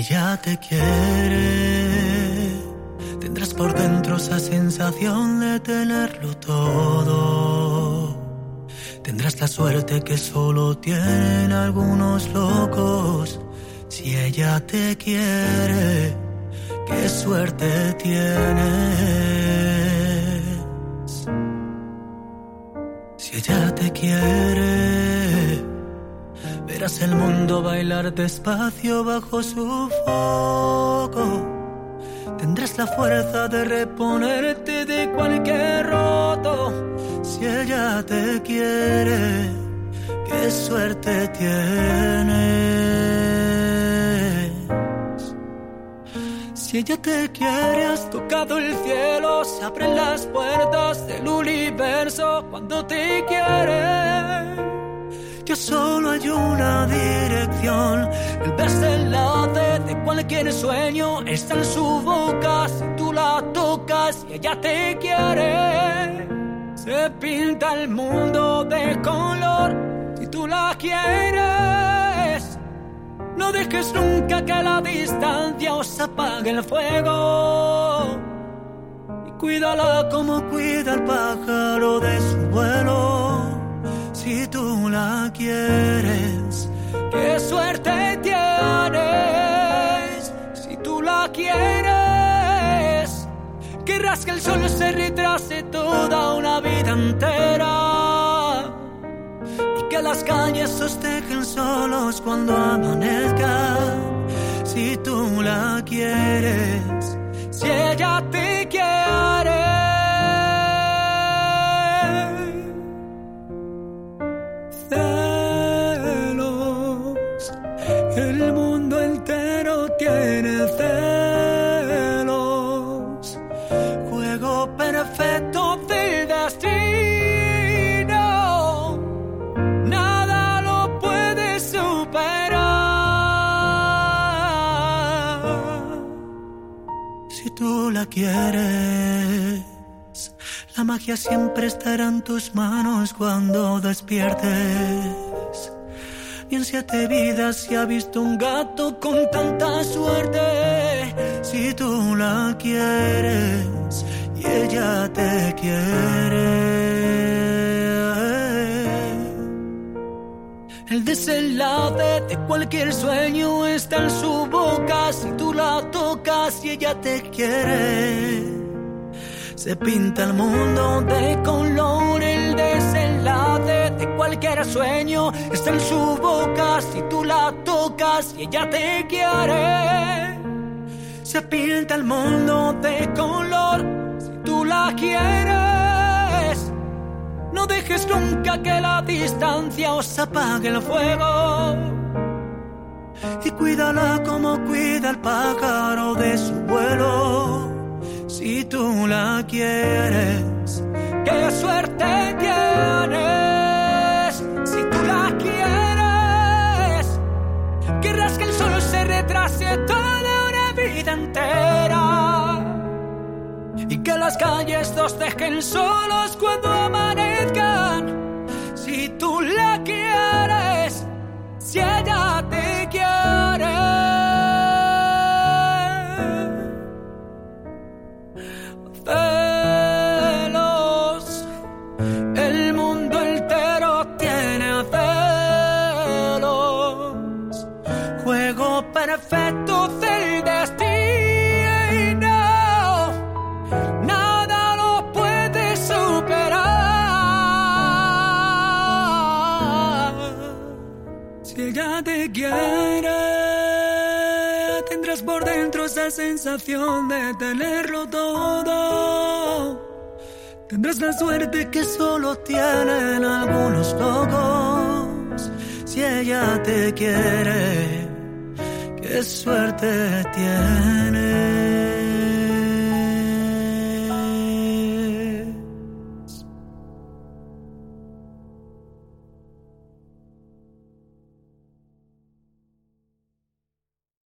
ella te quiere, tendrás por dentro esa sensación de tenerlo todo. Tendrás la suerte que solo tienen algunos locos. Si ella te quiere, qué suerte tienes. Si ella te quiere, verás el mundo bailar despacio bajo su foco. Tendrás la fuerza de reponerte de cualquier roto. Si ella te quiere, qué suerte tienes. Si ella te quiere, has tocado el cielo. Se abren las puertas del universo cuando te quiere. Ya solo hay una dirección, el desenlace de cualquier sueño está en su boca. Si tú la tocas y ella te quiere, se pinta el mundo de color. Si tú la quieres, no dejes nunca que la distancia os apague el fuego. Y cuídala como cuida el pájaro de su vuelo. Si tú la quieres, qué suerte tienes. Si tú la quieres, querrás que el sol se retrase toda una vida entera y que las calles os dejen solos cuando amanezca. Si tú la quieres, si ella te quiere. El mundo entero tiene celos, juego perfecto del destino, nada lo puede superar. Si tú la quieres, la magia siempre estará en tus manos cuando despiertes. Y en 7 vidas se ha visto un gato con tanta suerte. Si tú la quieres y ella te quiere, el desenlace de cualquier sueño está en su boca. Si tú la tocas y ella te quiere, se pinta el mundo de color. El desenlace de cualquier sueño está en su boca. Si tú la tocas y ella te quiere, se pinta el mundo de color. Si tú la quieres, no dejes nunca que la distancia os apague el fuego. Y cuídala como cuida el pájaro de su vuelo. Si tú la quieres, qué suerte tienes. Si tú la quieres, querrás que el sol se retrase toda una vida entera y que las calles nos dejen solos cuando amanezcan. Si tú la quieres, si ella te quiere. Celos, el mundo entero tiene celos, juego perfecto del destino, nada lo puede superar. Si ella te quiere, tendrás por dentro esa sensación de tenerlo todo. Tendrás la suerte que solo tienen algunos locos. Si ella te quiere, qué suerte tienes.